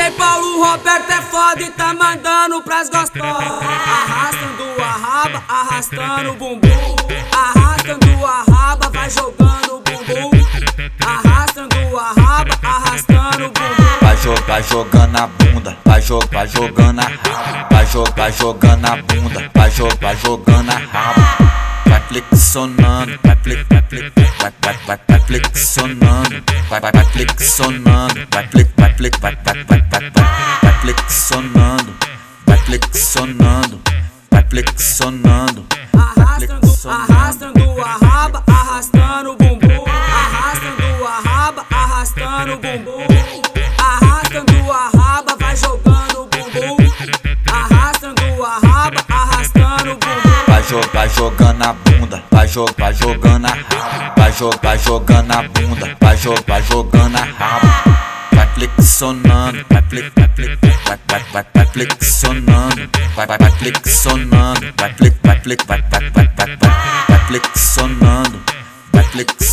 DJ Paulo Roberto é foda e tá mandando pras gostosas. Arrastando a raba, arrastando o bumbum. Arrastando a raba, vai jogando o bumbum. Arrastando a raba, arrastando o bumbum. Vai jogando a bunda, vai jogando a raba. Vai jogando a bunda, vai jogando a raba. Vai flexionando, vai flexionando, vai flexionando, vai flexionando, vai flexionando, vai flexionando, vai flexionando. Arrastando a raba, arrastando o bumbum. Arrastando a raba, arrastando o bumbum. Arrastando a raba, vai jogando o bumbum. Arrastando a raba, arrastando o bumbum. Vai jogando a bunda, vai jogando a raba. Vai jogando a bunda, vai jogando a raba. Vai flexionando, vai flexionando, vai flexionando, vai flexionando, vai flexionando, vai flexionando.